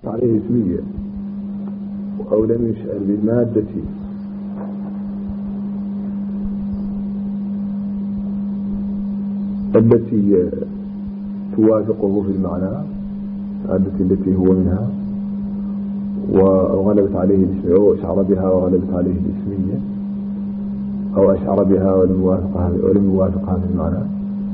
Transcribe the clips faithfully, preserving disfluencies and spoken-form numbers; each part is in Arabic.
عليه اسمية أو لم يشعر بالمادة التي توافقه في المعنى، المادة التي هو منها، وغلبت عليه الاسمية أو أشعر بها وغلبت عليه الاسمية، أو أشعر بها ولم يوافقها ولم يوافقها في المعنى،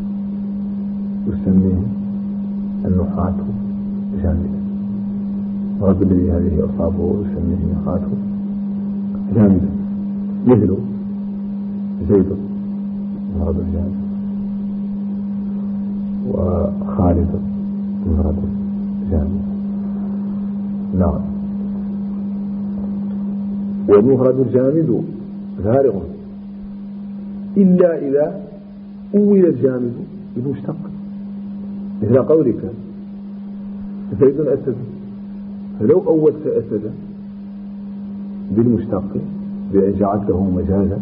يسميه النحاة جامدا. ورد الذي هذه أصابه يسميه النحاة جامدا، مثل زيد مفرد جامد، وخالد مفرد جامد. نعم. والمفرد الجامد فارغ إلا إذا أول الجامد بالمشتق، مثل قولك زيد أسد، فلو أولت أسد بالمشتق بأن جعلته مجازا،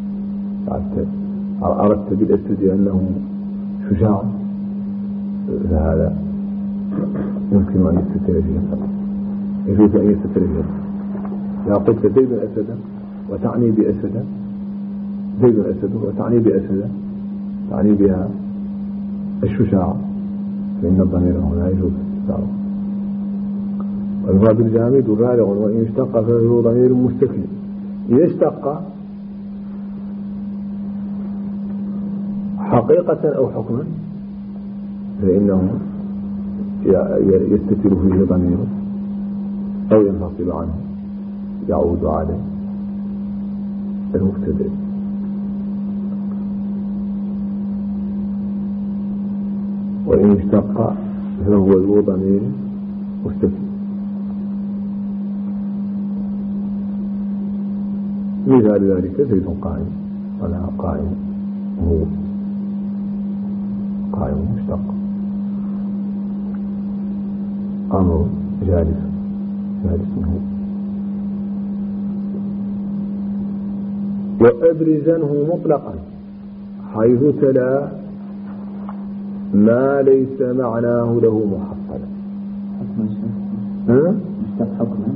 أردت بالأسد أنه شجاع، فهذا يمكن أن يستتر فيه الخطأ، يجوز أن يستتر فيه الخطأ. إذا قلت زيد أسد وتعني بأسد، زيد أسد وتعني بأسد تعني بها الشجاع، فإن الضمير هنا يجوز استتاره. والمفرد الجامد فارغ وإن اشتق فهو ضمير مستكن. إذا اشتق حقيقة أو حكما فإنه يستتر فيه ضمير أو ينفصل عنه، يعود على المبتدأ. وإن اشتق فهو ذو ضمير مستتر. مثال ذلك زيد قائم، أنا قائم، هو قائم مشتق. أمر جالس، جالس هو. وأبرزنه مطلقا حيث تلا ما ليس معناه له محصلا. ها؟ مشتق حكما.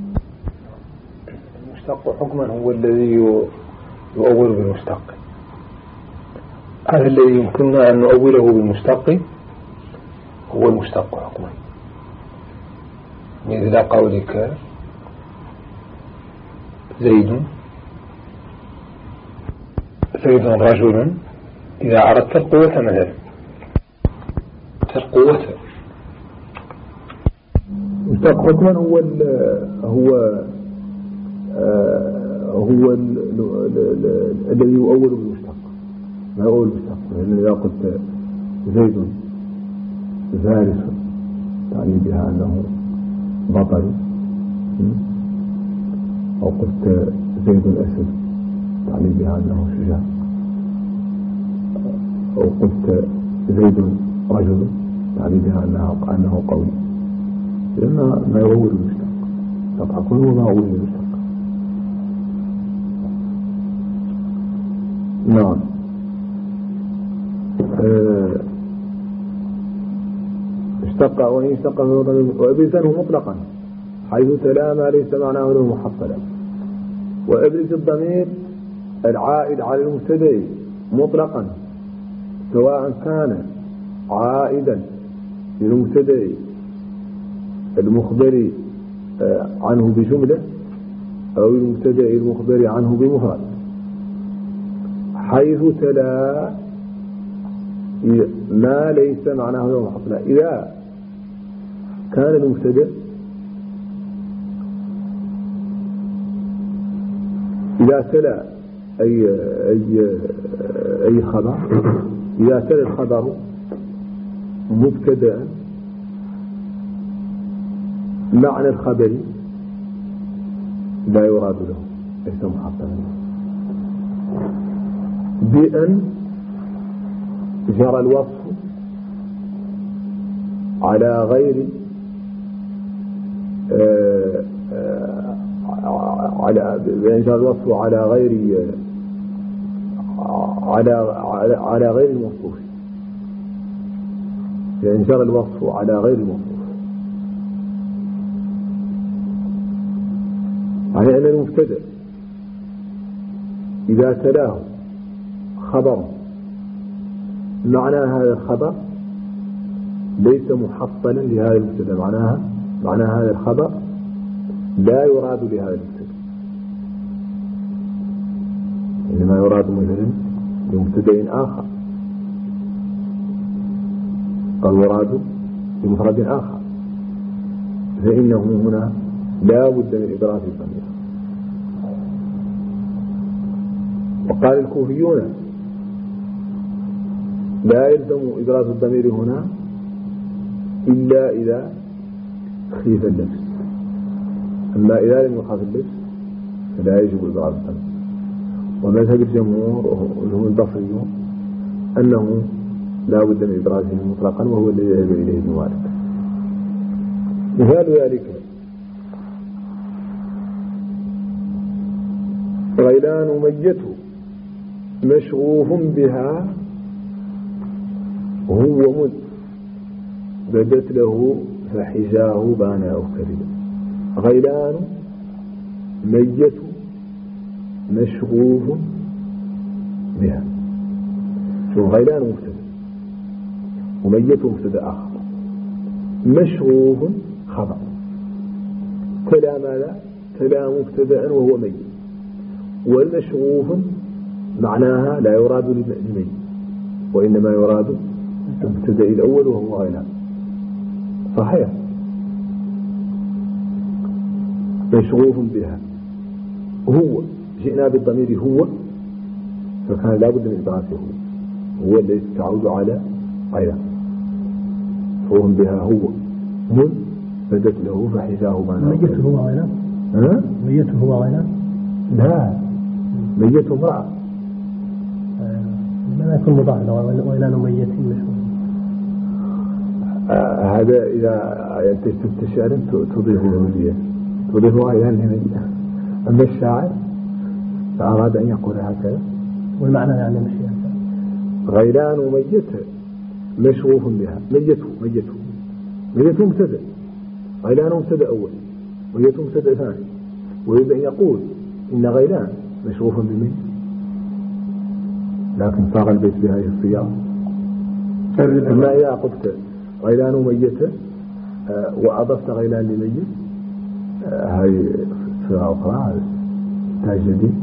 المشتق حكما هو الذي يؤول بالمشتق. هذا الذي يمكننا أن نؤوله بالمشتق هو المشتق حكما. مثل قولك زيد زيد رجل، إذا أردت القوة مثلا، القوة مشتق حكما هو ال هو آه هو ال ال ال الذي يؤول بالمشتق، ما يؤول بالمشتق. لأن إذا قلت زيد فارس تعني بها أنه بطل، أو قلت زيد أسد تعني بها أنه شجاع، أو قلت زيد رجل تعني بها أنه, أنه قوي. لأن ما يؤول المشتق طبعا كله ما يؤول المشتق. نعم. اه اشتق وإن اشتق وأبرزنه مطلقا حيث تلا ما ليس معناه له محصلا. وأبرز الضمير العائد على المبتدأ مطلقا سواء كان عائدا للمبتدأ المخبر عنه بجملة أو المبتدأ المخبر عنه بمفرد، حيث تلا ما ليس معناه له محصلا. إذا كان المبتدأ إذا تلا أي أي أي خبر، إذا تلا الخبر مبتدأ معنى الخبر لا يراد له، ليس محصلا، بأن جرى الوصف على غير آآ آآ على بأن جرى الوصف على غير على على, على غير الموصوف، بأن جرى الوصف على غير الموصوف. يعني أن المبتدأ إذا تلاه خبر معنى هذا الخبر ليس محصلا لهذا المبتدأ، معناها معنى هذا الخبر لا يراد بهذا المبتدأ، إنما يراد مثلا بمبتدأ آخر أو يراد بمفرد آخر، فإنه هنا لا بد من إدراك الضمير. وقال الكوفيون لا يلزم إدراك الضمير هنا إلا إذا خيف اللبس، أما إذا لم يخاف اللبس فلا يجب إدراك الضمير. ومذهب الجمهور وهم البصريون أنه لا بد من إدراجه مطلقا، وهو الذي يذهب إليه ابن مالك. مثال ذلك غيلان ميته مشغوف بها هو مد بدت له فحجاه بان أو كريم. غيلان ميته مشغوف بها، شو غيلان مبتدأ وميته مبتدأ آخر، مشغوف خبر، تلا ماذا؟ تلا مبتدأ وهو ميت، والمشغوف معناها لا يراد لميت وإنما يراد المبتدأ الأول وهو غيلان. صحيح، مشغوف بها هو، جئنا بالضمير هو فكان لا بد من إدراكه، هو الذي تعود على غيلان، مشغوف بها هو من بدت له فحجاه بان. ميته هو غيلان؟ ها؟ ميته هو غيلان؟ لا، ميته امرأة. لماذا يكون مضاف غيلان ميت مشغوف؟ آه هذا إذا تستشعر تضيفه لي تضيفه غيلان لميت. أما الشاعر فأراد أن يقول هكذا، والمعنى يعني مش هكذا. غيلان ميت مشغوف بها، ميته ميته ميته مبتدأ، غيلان مبتدأ أول، ميته مبتدأ ثاني، ويريد أن يقول إن غيلان مشغوف بميت، لكن صاغ البيت بهذه الصياغة. أما إذا قلت غيلان ميت آه وأضفت غيلان لميت آه هذه صيغة أخرى، تاج جديد.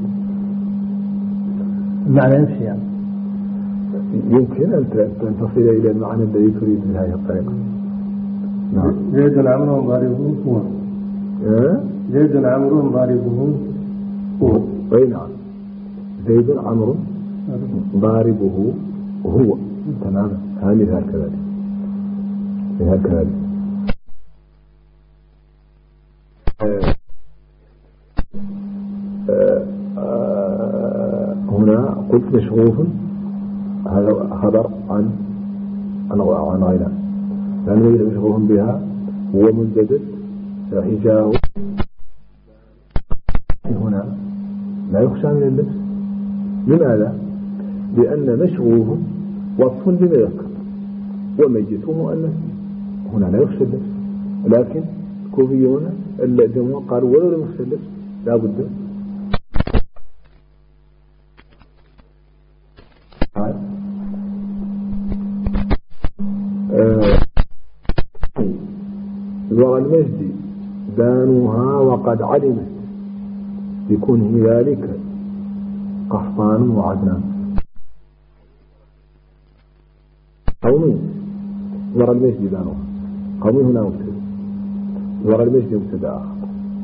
المعنى يمشي يعني. يمكن أن تصل إلى المعنى الذي تريد بهذه الطريقة. نعم. زيد عمرو ضاربه هو. أه؟ زيد عمرو ضاربه هو. أي نعم. زيد عمرو ضاربه هو. تماما. هذا مثال كذلك. مثال كذلك. أه أه أه هنا قلت مشغوف، هذا خبر عن عن عن غيلان، لأنه مشغوف بها هو منجدد فحجاه هنا لا يخشى من اللبس. لماذا؟ لأن مشغوف وصف لما يذكر، وميت مؤنث، هنا لا يخشى اللبس. لكن الكوفيون الجمهور قالوا ولو لم يخشى اللبس لا بد ذو المجد بانوها وقد علمت بكونه ذلك قحطان وعدنان. قومي ذو المجد بانوها، قومي هنا مبتدأ، ذو المجد مبتدأ آخر،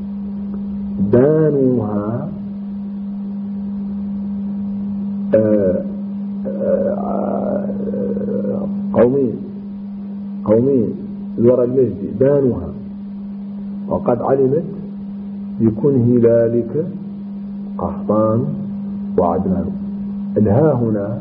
بانوها آآ آآ قومي قومي ذو المجد بانوها وقد علمت بكونه ذلك قحطان وعدنان. الها هنا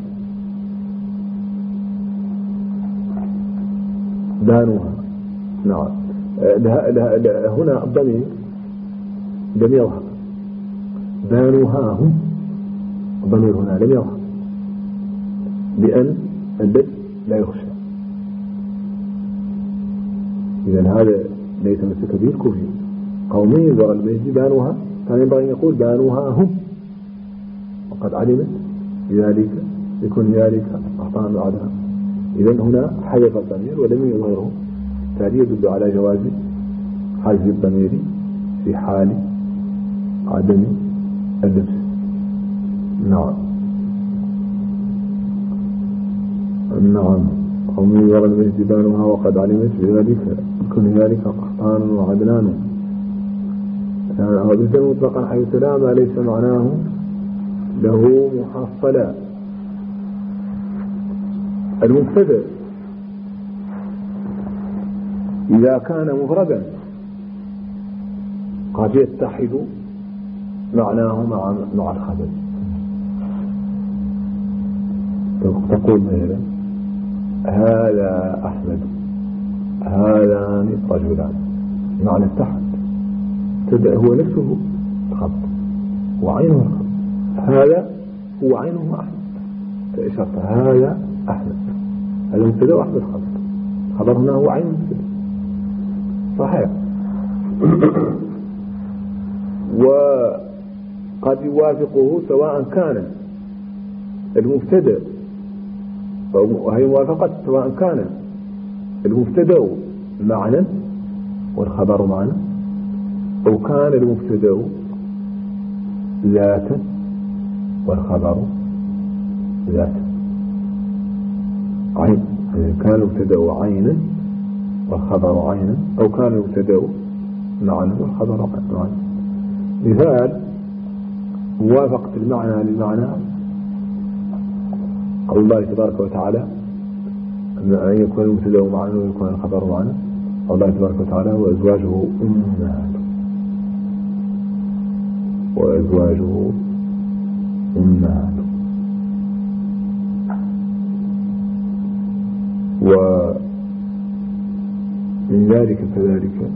بانوها، نعم. الها الها هنا الضمير لم يظهر، بانوها هم الضمير هنا لم يظهر لأن البدء لا يخشى. إذن هذا ليس مسك به الكوفي. قومي ذو المجد بانوها كان ينبغي أن يقول بانوها هم وقد علمت بذلك يكون ذلك أخطاء بعدها. إذن هنا حذف الضمير ولم يظهره، بالتالي يدل على جواز حذف الضمير في حال عدم اللبس. نعم نعم قوم يرى بانوها وقد علمت بذلك يكون ذلك قحطان وعدنان. وبالتالي مطلقا حيث لا ما ليس معناه له محصلا. المبتدأ إذا كان مفردا قد يتحد معناه مع مع الخبر. تقول مثلا هذا أحمد هذان رجلان، معنى اتحد. تبدأ هو نفسه الخط وعينه الخط. هذا هو عينه أحمد فإشارة هذا أحمد، هذا مبتدأ وأحمد خبر. خبر هنا هو عين مبتدأ صحيح. وقد يوافقه سواء كان المبتدأ، وهي موافقة سواء كان المبتدأ معنى والخبر معنى، أو كان المبتدأ ذاتا والخبر ذاتا. عين كان المبتدأ عينا والخبر عينا، أو كان المبتدأ معنى والخبر معنى. مثال موافقة المعنى للمعنى قول الله تبارك وتعالى أن يكون المبتدأ معنى ويكون الخبر معنى. قول الله تبارك وتعالى وأزواجه أمهاتهم وأزواجه أمهاتهم. ومن ذلك كذلك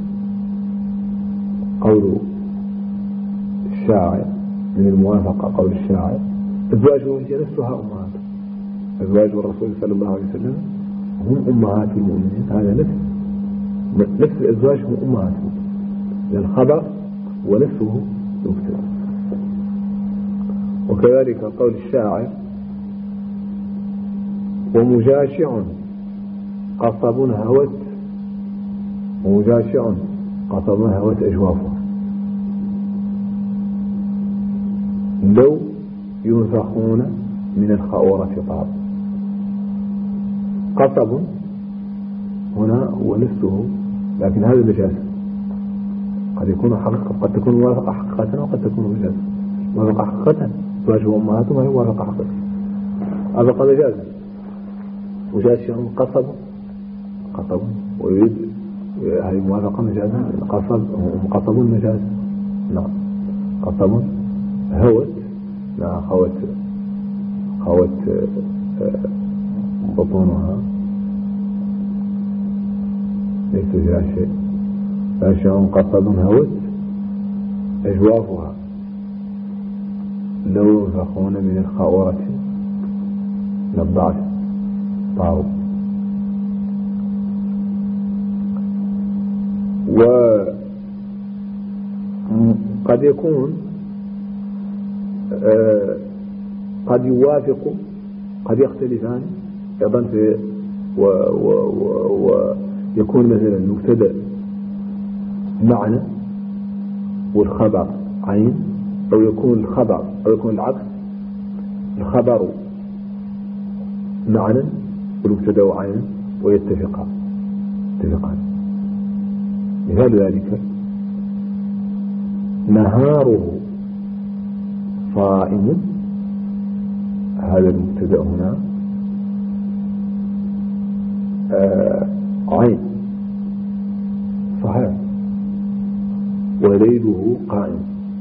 قول الشاعر من الموافقة قول الشاعر أزواجه هي نفسها أمهاتهم. أزواج الرسول صلى الله عليه وسلم هم أمهات المؤمنين. هذا نفس نفس الأزواج هم أمهاتهم، الخبر ونفسه مبتدأ. وكذلك قول الشاعر ومجاشع قصب هوت ومجاشع قصب هوت أجوافه لو ينفخون من الخاورة طاب. قصب هنا هو نفسه، لكن هذا مجاز. قد يكون حقيقة، قد تكون موافقة حقيقة وقد تكون مجاز. موافقة حقيقة تواجه أمهاتهم وهي موافقة حقيقة، هذا قد مجازا. مجاز قصب قصب ويريد هذه موافقة مجازا. قصب قصب مجاز. نعم قصب هوت لا خوت خوت بطونها ليس فيها شيء. فاشياء قصب هوت أجوافها لو ينفخون من الخاورة نبعث طاو. وقد يكون آه قد يوافق قد يختلفان أيضا في ويكون مثلا المبتدأ معنى والخبر عين، أو يكون الخبر أو يكون العكس، الخبر معنى والمبتدأ عين ويتفقان اتفقان. مثال ذلك نهاره صائم، هذا المبتدأ هنا آه عين صحيح، وليله قائم.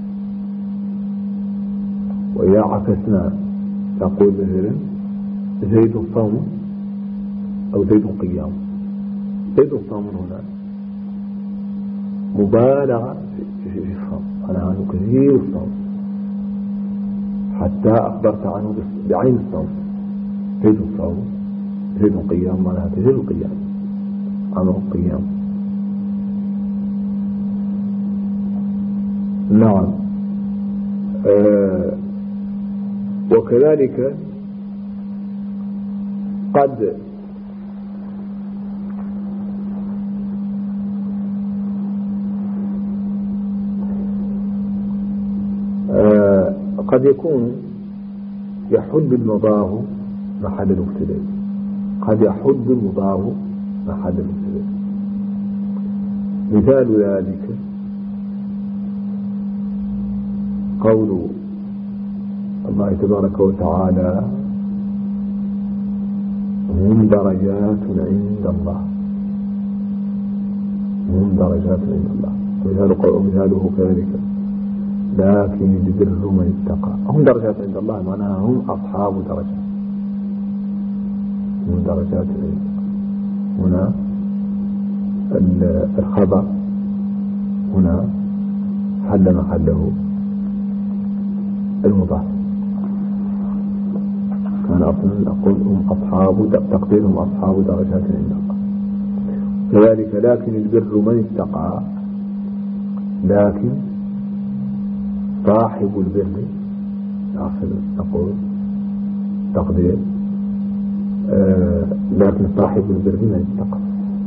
وإذا عكسنا نقول مثلا زيد صوم أو زيد قيام. زيد صوم هنا مبالغة في الصوم، أنا عنه كثير الصوم حتى أخبرت عنه بعين الصوم. زيد الصوم زيد القيام معناها زيد القيام أمر القيام. نعم آه وكذلك قد آه قد يكون يحد المضاف محل المبتدأ، قد يحد المضاف محل المبتدأ. مثال ذلك قول الله تبارك وتعالى هم درجات عند الله، هم درجات عند الله. مثال مثاله كذلك لكن البر من اتقى. هم درجات عند الله معناها هم أصحاب درجات، هم درجات عند هنا الخبر هنا حل محله المضاف، كان أصلا أقول هم أصحاب تقديرهم أصحاب درجات عند الله. كذلك لكن البر من اتقى، لكن صاحب البر نقول تقدير آه لكن صاحب البر من اتقى،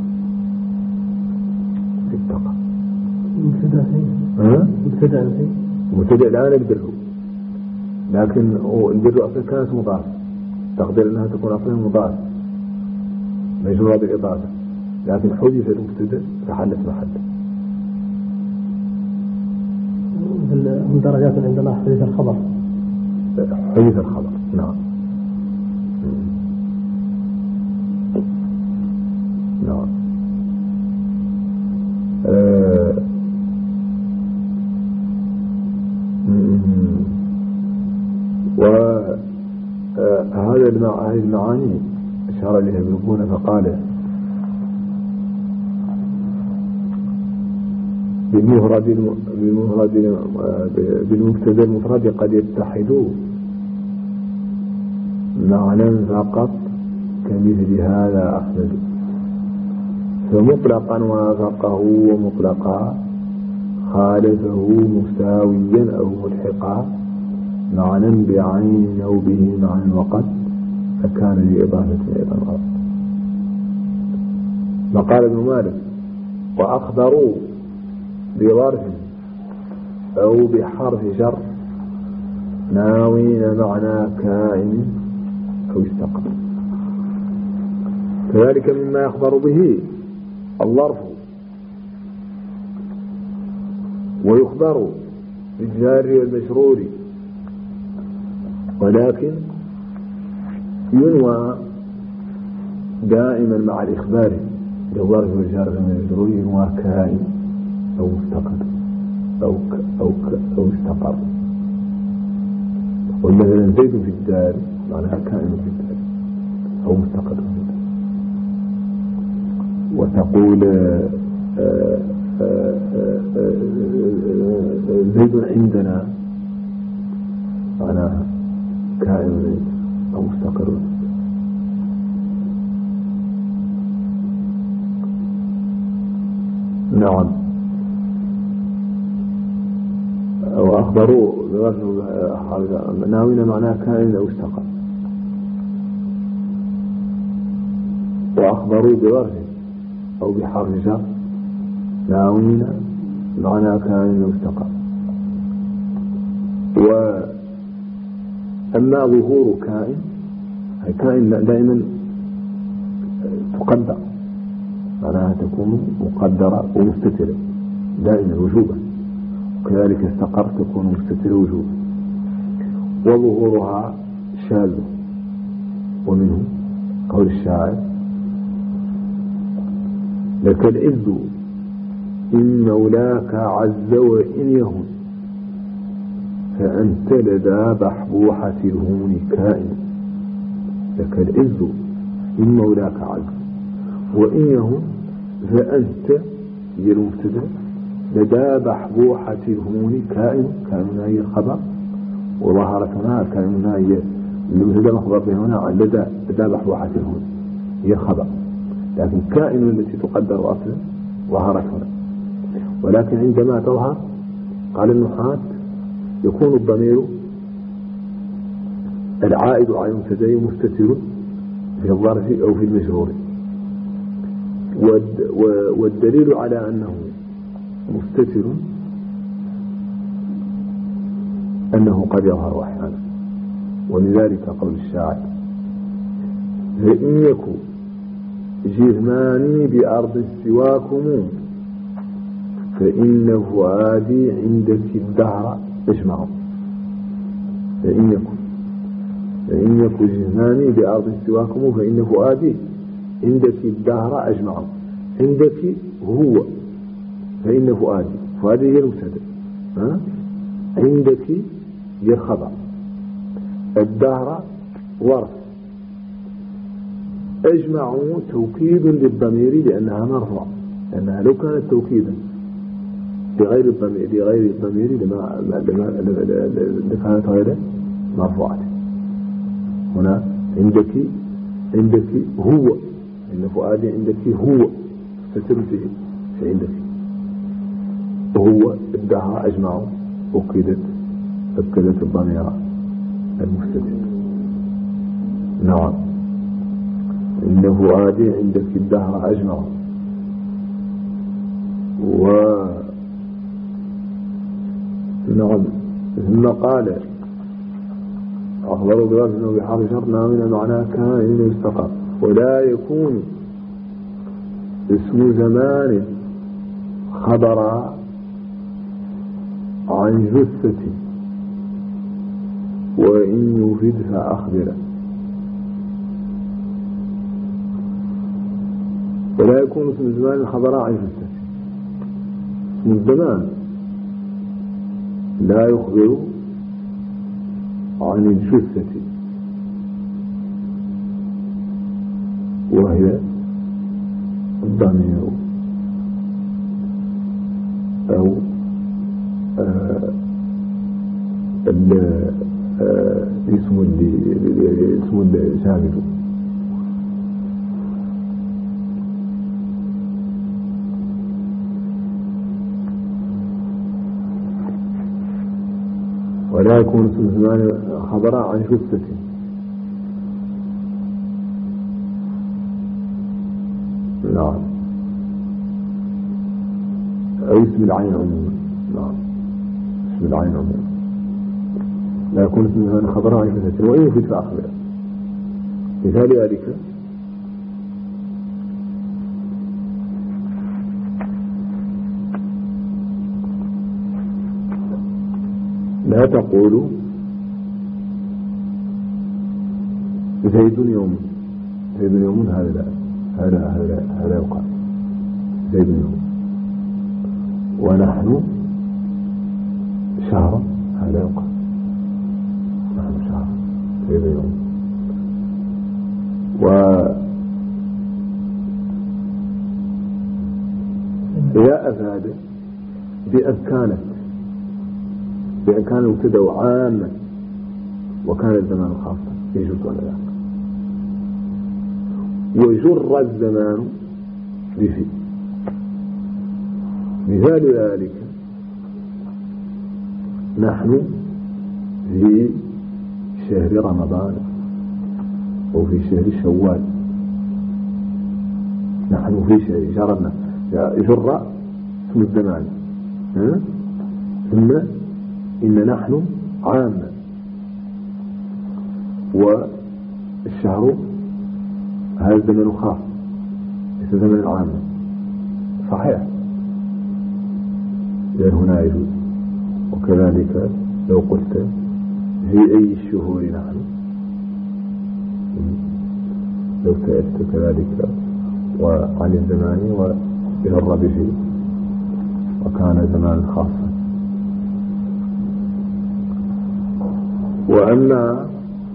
اتقى مبتدأ مبتدأ مبتدأ الآن البر، لكن البر أصلا كانت مضاف، تقدير أنها تكون أصلا مضاف مجرورة بالإضافة، لكن حذف المبتدأ فحلت محله. من درجات عند الله حديث الخبر، حديث الخبر نعم نعم. آه. وهذا آه هذه المعاني أشار إليها ابن بونة فقال بالمفرد بالمفرد بالمبتدا المفرد قد يتحدوا معنى فقط كمثل هذا أحمد، فمطلقا وافقه ومطلقا خالفه مساويا أو ملحقا معنى بعين أو به معنى وقد فكان لإضافة أيضا غلط. وقال ابن مالك وأخضروا بظرف أو بحرف شر ناوين معنى كائن أو استقر. كذلك مما يخبر به الظرف، ويخبر بالجار والمجرور، ولكن ينوى دائما مع الإخبار بالظرف والجار والمجرور ينوى كائن أو مستقر أو ك أو ك أو استقر. ومثلا زيد في الدار معناها كائن في الدار أو مستقر في الدار. وتقول آآ آآ آآ زيد عندنا معناها كائن أو مستقر. نعم. وأخبروا ناوين معناه كائن أو استقر، وأخبروا بظرف أو بحرف جر ناوين معناه كائن أو استقر. وأما ظهور كائن، هي كائن دائما تقدر معناها تكون مقدرة ومستترة دائما وجوبا، وكذلك استقر تكون مستترة وجوبا. وظهورها شاذ، ومنه قول الشاعر لك العز إن مولاك عز وإن يهن فأنت لدى بحبوحة الهون كائن. لك العز إن مولاك عز وإن يهن فأنت هي المبتدأ لدى بحبوحة الهون كائن. كائننا هي الخبر، وظهرتنا كائننا هي المبتدأ مخبر به هنا لدى لدى بحبوحة الهون هي الخبر، لكن كائن التي تقدر أصلا ظهرت هنا. ولكن عندما تظهر قال النحاة يكون الضمير العائد على المبتدأ مستتر في الظرف أو في المجرور، والدليل على أنه مستتر أنه قد يظهر أحيانا، ولذلك قول الشاعر: فإن يكن جهماني بأرض سواكم فإن فؤادي عندك الدهر أجمع. فإن يكن فإن يكن جهماني بأرض سواكم فإن فؤادي عندك الدهر أجمع. عندك هو، فإن فؤادي، فؤادي هي المبتدأ، ها؟ عندك هي الخبر، الدهر ورث. أجمعوا توكيد للضمير لأنها مرفوعة، لأنها لو كانت توكيدا لغير الضمير لغير الضمير لما لكانت غير مرفوعة. هنا عندك عندك هو، إن فؤادي عندك هو مستتر فيه في عندك، وهو الدهر أجمعوا أكدت أكدت الضمير المستتر. نعم، إن فؤادي عندك الدهر أجمع. و نعم، ثم قال: أخبروا بلاد أنه بحرف شرطنا من معناه كائن يستقر، ولا يكون اسم زمان خبر عن جثة وإن يفيد فأخبره. ولا يكون اسم الزمان خبر عن جثة. اسم الزمان لا يخبر عن الجثة وهي الضمير أو اسم اسم الشامل. ولا يكون اسم الزمان خبر عن جثة. نعم، أو اسم العين عموما. نعم، اسم العين عموما لا يكون اسم الزمان خبر عن جثة وإن يفيد فأخبره. مثال ذلك: لا تقولوا زيد يوم. زيد يوم هذا لا هذا هذا هذا يقال زيد يوم. ونحن شهر، هذا يقال نحن شهر زيد يوم. و إذا أفاد بأن كانت بأن كان المبتدأ عاما وكان الزمان خاصا يجوز ولا لا. وجر الزمان بفي. مثال ذلك: نحن في شهر رمضان أو في شهر شوال. نحن في شهر جرنا جر اسم الزمان، ها؟ ثم إن نحن عاما والشهر هذا الزمن خاص ليس زمن عاما. صحيح، لأن هنا يجوز. وكذلك لو قلت في أي الشهور نحن، لو سألت كذلك وعن الزمان ويجر به وكان زمان خاصا. وأما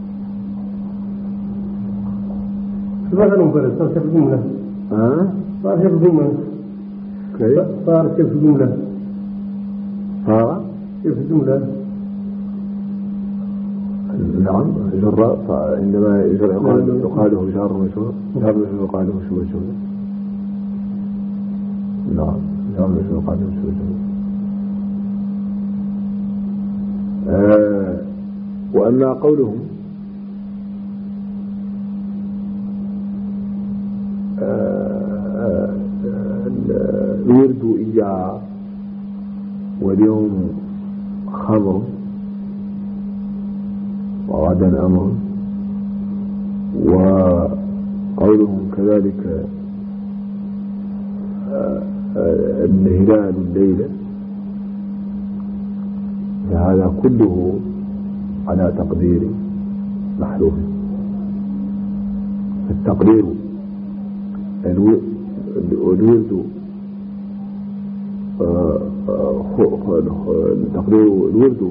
ماذا نقول؟ صار كيف الجملة؟ ها؟ صار كيف الجملة؟ كيف؟ صار كيف الجملة؟ صار كيف الجملة؟ نعم، جر عندما يجر يقال يقاله جار ومجرور، جار ومجرور يقاله شو وجهه. نعم، جار ومجرور يقاله شو وجهه. وأما قولهم الورد إياه واليوم خمر وغدا أمر، وقولهم كذلك الهلال الليلة، فهذا كله على تقدير محذوف. التقدير الورد تقدير الورد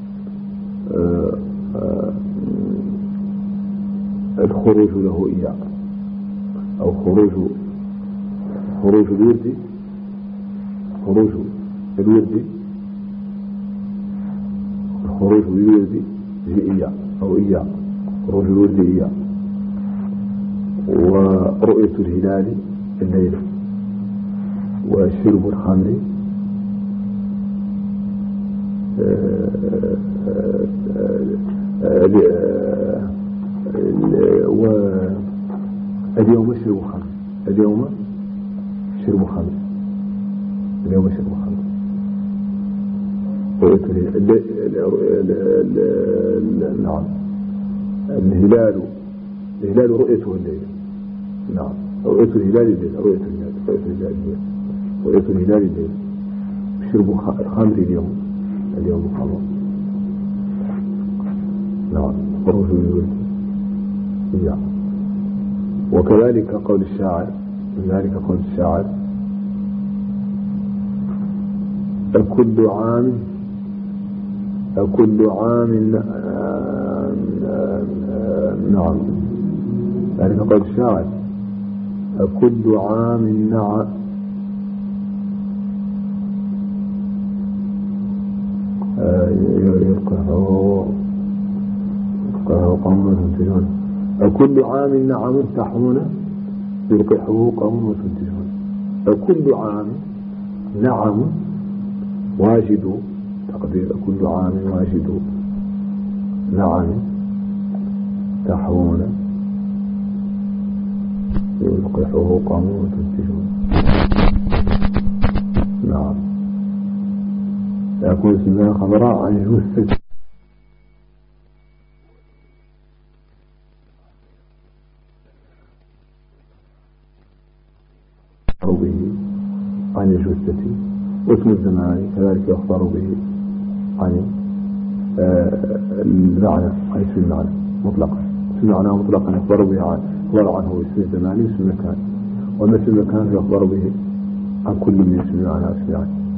الخروج له إياه، أو خروج خروج الورد خروج الورد خروج الورد إياه أو إياه خروج الورد إياه، ورؤية الهلال الليل، وشرب الخمر واليوم شرب خمر اليوم شرب خمر اليوم شرب خمر نعم. الهلال الهلال رؤيته الليل، نعم، رؤية الهلال الليل رؤية الهلال رؤية الهلال الليل رؤية الهلال الليل شرب الخمر اليوم اليوم خمر، نعم، خروج الورد إياه. وكذلك قول الشاعر كذلك قول الشاعر كل عام كل عام نعم، ذلك قول الشاعر كل عام نعم يلقاه قوم منتجون، كل عام نعم تحون يلقحه قوم منتجون. كل عام نعم واجد تقدير كل عام واجد نعم تحون يلقحه قوم منتجون. نعم، يكون اسم الله خبراء عن جثة به عن الجثة، واسم الزمان كذلك يخبر به عن المعنى أي اسم المعنى مطلقا، اسم المعنى مطلقا يخبر به عن يخبر عنه اسم الزمان واسم المكان، وما اسم المكان يخبر به عن كل من اسم المعنى واسم المعنى.